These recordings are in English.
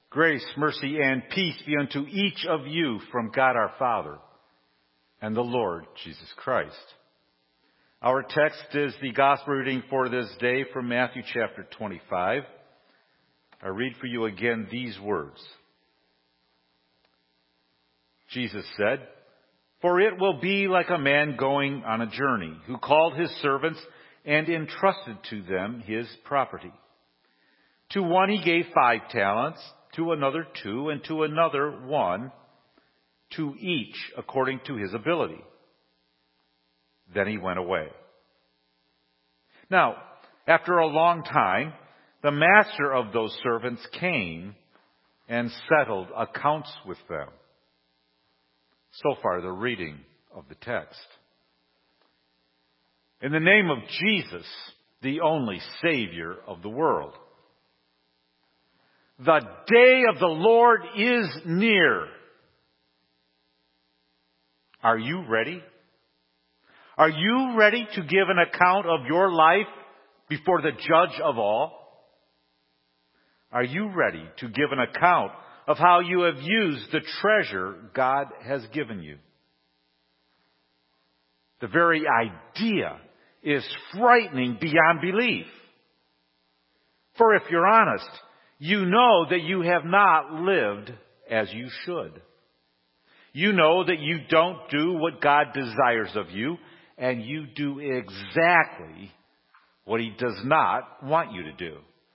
Grace, mercy, and peace be unto each of you from God our Father and the Lord Jesus Christ. Our text is the gospel reading for this day from Matthew chapter 25. I read for you again these words. Jesus said, "For it will be like a man going on a journey, who called his servants and entrusted to them his property. To one he gave 5 talents, to another 2, and to another 1, to each according to his ability. Then he went away. Now, after a long time, the master of those servants came and settled accounts with them." So far, the reading of the text. In the name of Jesus, the only Savior of the world. The day of the Lord is near. Are you ready? Are you ready to give an account of your life before the judge of all? Are you ready to give an account of how you have used the treasure God has given you? The very idea is frightening beyond belief. For if you're honest, you know that you have not lived as you should. You know that you don't do what God desires of you, and you do exactly what He does not want you to do.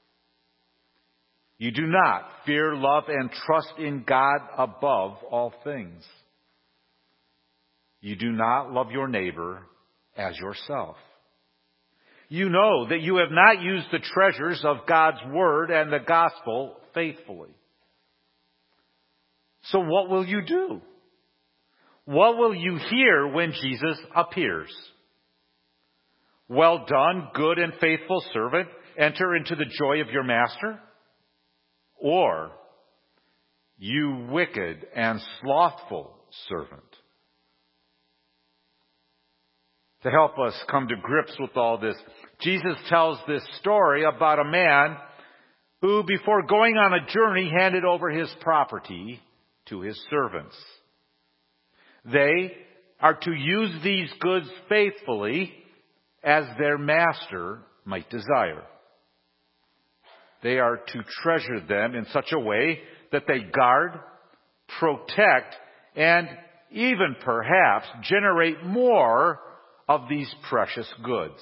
You do not fear, love, and trust in God above all things. You do not love your neighbor as yourself. You know that you have not used the treasures of God's Word and the gospel faithfully. So what will you do? What will you hear when Jesus appears? "Well done, good and faithful servant. Enter into the joy of your master." Or, "You wicked and slothful servant." To help us come to grips with all this, Jesus tells this story about a man who, before going on a journey, handed over his property to his servants. They are to use these goods faithfully as their master might desire. They are to treasure them in such a way that they guard, protect, and even perhaps generate more of these precious goods.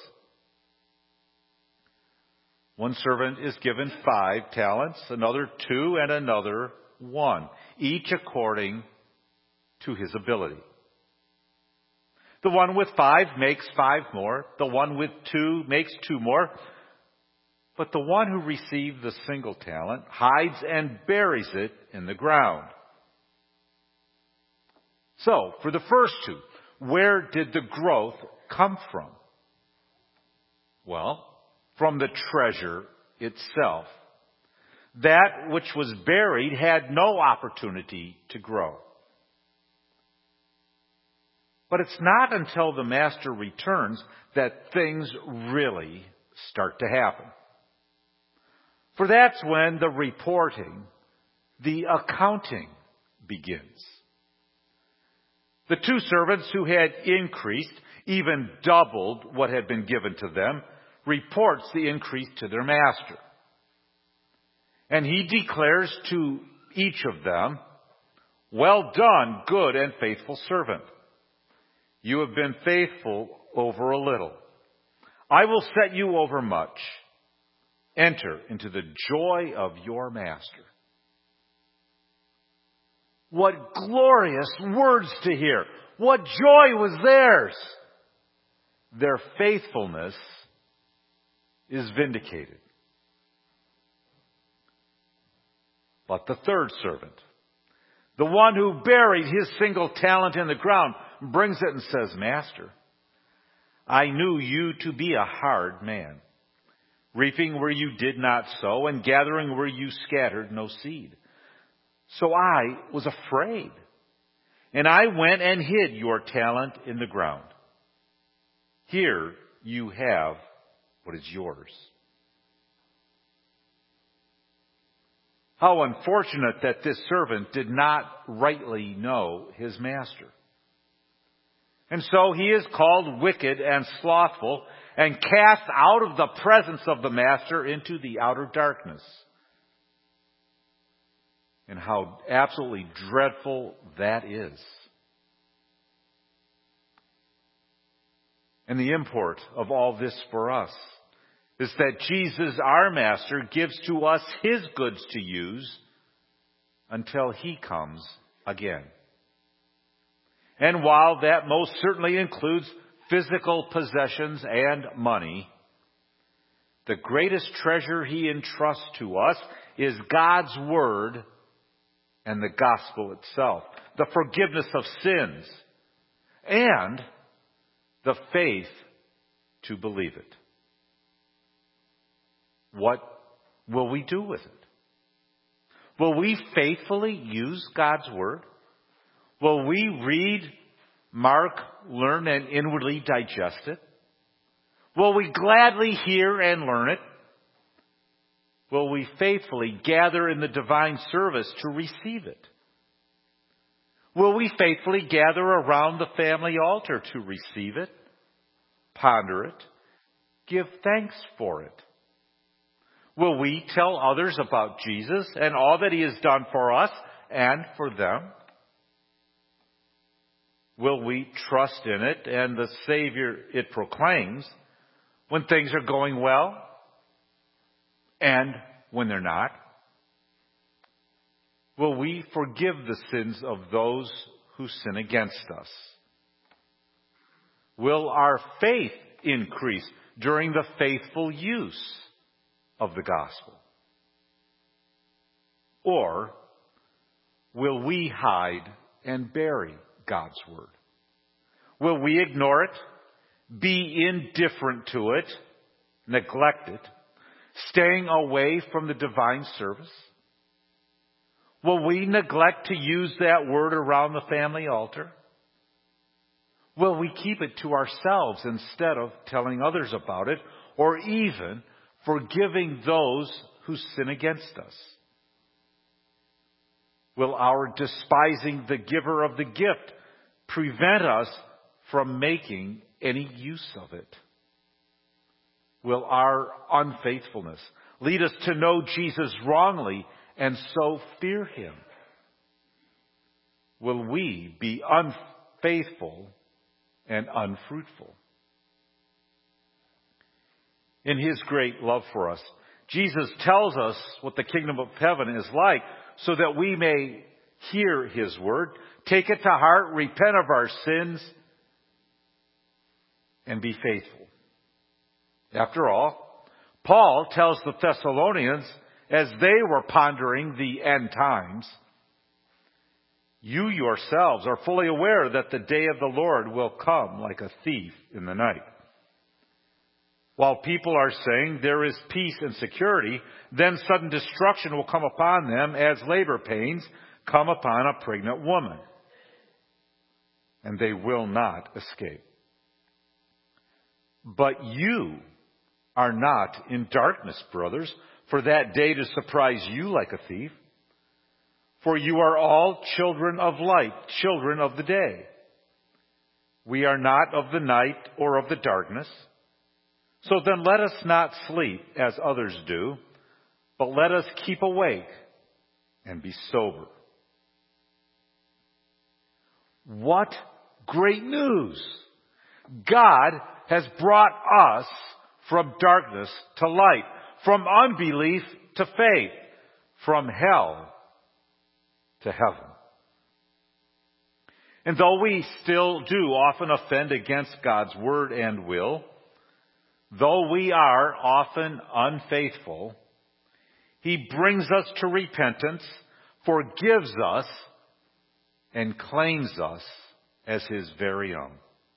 One servant is given 5 talents, another 2, and another 1, each according to his ability. The one with 5 makes 5 more. The one with 2 makes 2 more. But the one who received the single talent hides and buries it in the ground. So, for the first 2, where did the growth come from? Well, from the treasure itself. That which was buried had no opportunity to grow. But it's not until the master returns that things really start to happen. For that's when the reporting, the accounting begins. The 2 servants who had increased, even doubled what had been given to them, reports the increase to their master. And he declares to each of them, "Well done, good and faithful servant. You have been faithful over a little. I will set you over much. Enter into the joy of your master." What glorious words to hear. What joy was theirs. Their faithfulness is vindicated. But the 3rd servant, the one who buried his single talent in the ground, brings it and says, "Master, I knew you to be a hard man, reaping where you did not sow and gathering where you scattered no seed. So I was afraid, and I went and hid your talent in the ground. Here you have what is yours." How unfortunate that this servant did not rightly know his master. And so he is called wicked and slothful and cast out of the presence of the master into the outer darkness. And how absolutely dreadful that is. And the import of all this for us is that Jesus, our Master, gives to us His goods to use until He comes again. And while that most certainly includes physical possessions and money, the greatest treasure He entrusts to us is God's Word and the gospel itself, the forgiveness of sins, and the faith to believe it. What will we do with it? Will we faithfully use God's Word? Will we read, mark, learn, and inwardly digest it? Will we gladly hear and learn it? Will we faithfully gather in the divine service to receive it? Will we faithfully gather around the family altar to receive it, ponder it, give thanks for it? Will we tell others about Jesus and all that He has done for us and for them? Will we trust in it and the Savior it proclaims when things are going well and when they're not? Will we forgive the sins of those who sin against us? Will our faith increase during the faithful use of the gospel? Or will we hide and bury God's Word? Will we ignore it, be indifferent to it, neglect it, staying away from the divine service? Will we neglect to use that Word around the family altar? Will we keep it to ourselves instead of telling others about it, or even forgiving those who sin against us? Will our despising the giver of the gift prevent us from making any use of it? Will our unfaithfulness lead us to know Jesus wrongly and so fear Him? Will we be unfaithful and unfruitful? In His great love for us, Jesus tells us what the kingdom of heaven is like so that we may hear His word, take it to heart, repent of our sins, and be faithful. After all, Paul tells the Thessalonians, as they were pondering the end times, you yourselves are fully aware that the day of the Lord will come like a thief in the night. While people are saying there is peace and security, then sudden destruction will come upon them as labor pains come upon a pregnant woman. And they will not escape. But you are not in darkness, brothers, for that day to surprise you like a thief. For you are all children of light, children of the day. We are not of the night or of the darkness. So then let us not sleep as others do, but let us keep awake and be sober. What great news! God has brought us from darkness to light, from unbelief to faith, from hell to heaven. And though we still do often offend against God's word and will, though we are often unfaithful, He brings us to repentance, forgives us, and claims us as His very own.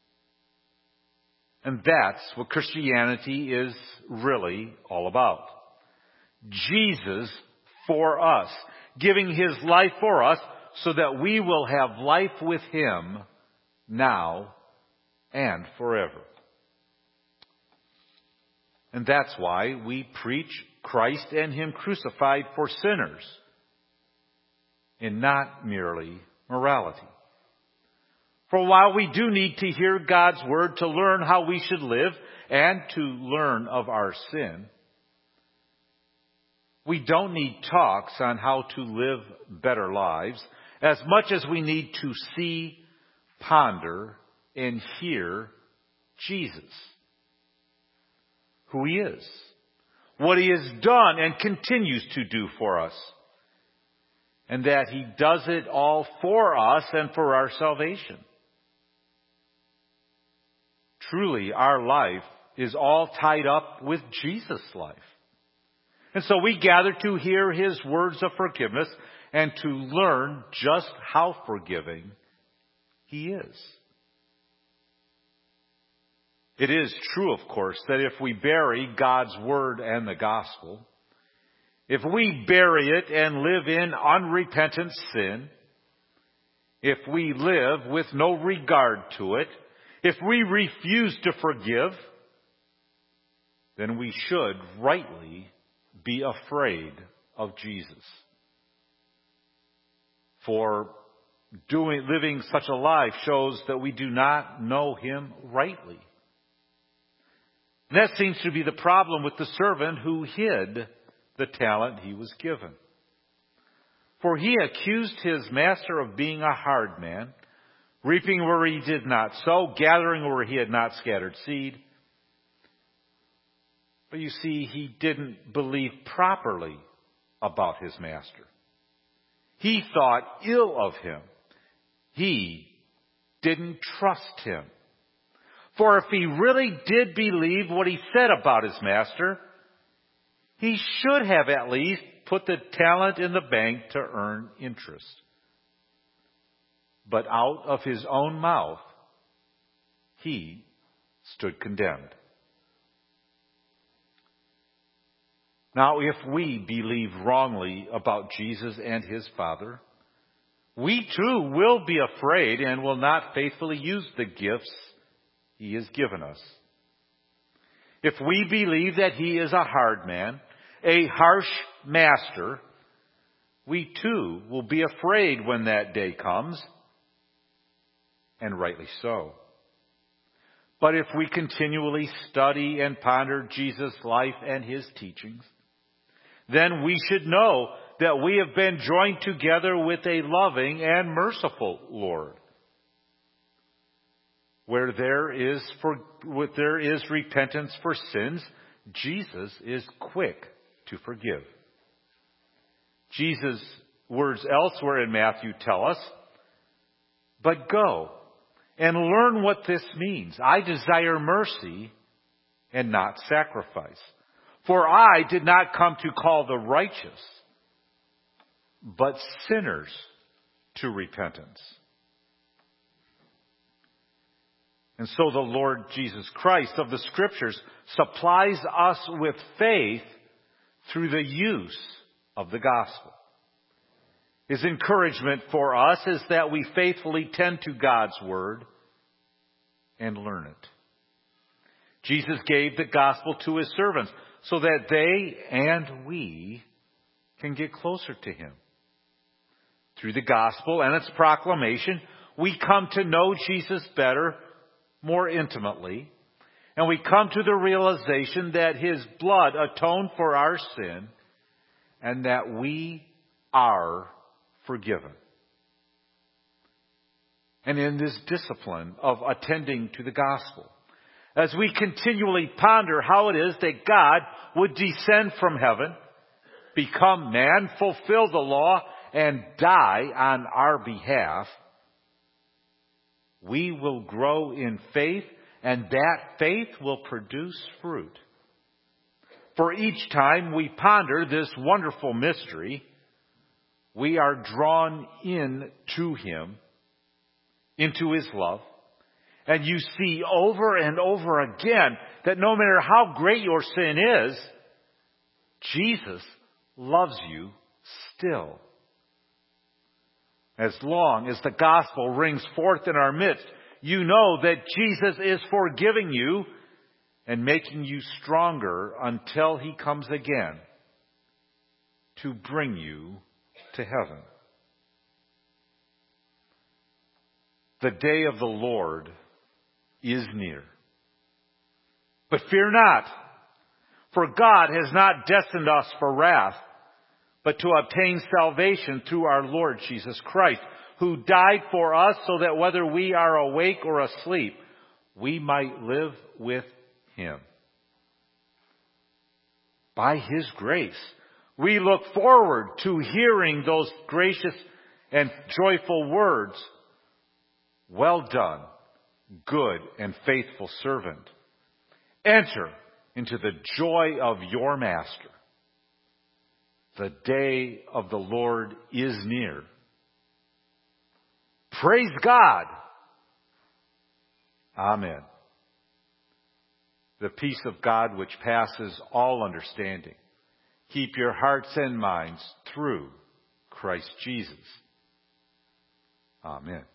And that's what Christianity is really all about. Jesus for us, giving His life for us so that we will have life with Him now and forever. And that's why we preach Christ and Him crucified for sinners in not merely morality. For while we do need to hear God's word to learn how we should live and to learn of our sin, we don't need talks on how to live better lives as much as we need to see, ponder, and hear Jesus, who He is, what He has done and continues to do for us, and that He does it all for us and for our salvation. Truly, our life is all tied up with Jesus' life. And so we gather to hear His words of forgiveness and to learn just how forgiving He is. It is true, of course, that if we bury God's word and the gospel, if we bury it and live in unrepentant sin, if we live with no regard to it, if we refuse to forgive, then we should rightly be afraid of Jesus. For living such a life shows that we do not know Him rightly. And that seems to be the problem with the servant who hid the talent he was given. For he accused his master of being a hard man, reaping where he did not sow, gathering where he had not scattered seed. But you see, he didn't believe properly about his master. He thought ill of him. He didn't trust him. For if he really did believe what he said about his master, he should have at least put the talent in the bank to earn interest. But out of his own mouth, he stood condemned. Now, if we believe wrongly about Jesus and His Father, we too will be afraid and will not faithfully use the gifts He has given us. If we believe that He is a hard man, a harsh master, we too will be afraid when that day comes, and rightly so. But if we continually study and ponder Jesus' life and His teachings, then we should know that we have been joined together with a loving and merciful Lord. Where there is repentance for sins, Jesus is quick to forgive. Jesus' words elsewhere in Matthew tell us, "But go and learn what this means. I desire mercy and not sacrifice. For I did not come to call the righteous, but sinners to repentance." And so the Lord Jesus Christ of the Scriptures supplies us with faith through the use of the gospel. His encouragement for us is that we faithfully tend to God's word and learn it. Jesus gave the gospel to His servants so that they and we can get closer to Him. Through the gospel and its proclamation, we come to know Jesus better, more intimately, and we come to the realization that His blood atoned for our sin and that we are forgiven. And in this discipline of attending to the gospel, as we continually ponder how it is that God would descend from heaven, become man, fulfill the law, and die on our behalf, we will grow in faith, and that faith will produce fruit. For each time we ponder this wonderful mystery, we are drawn in to Him, into His love. And you see over and over again that no matter how great your sin is, Jesus loves you still. As long as the gospel rings forth in our midst, you know that Jesus is forgiving you and making you stronger until He comes again to bring you to heaven. The day of the Lord is near. But fear not, for God has not destined us for wrath, but to obtain salvation through our Lord Jesus Christ, who died for us so that whether we are awake or asleep, we might live with Him. By His grace, we look forward to hearing those gracious and joyful words, "Well done, good and faithful servant. Enter into the joy of your master. The day of the Lord is near." Praise God. Amen. The peace of God which passes all understanding, keep your hearts and minds through Christ Jesus. Amen.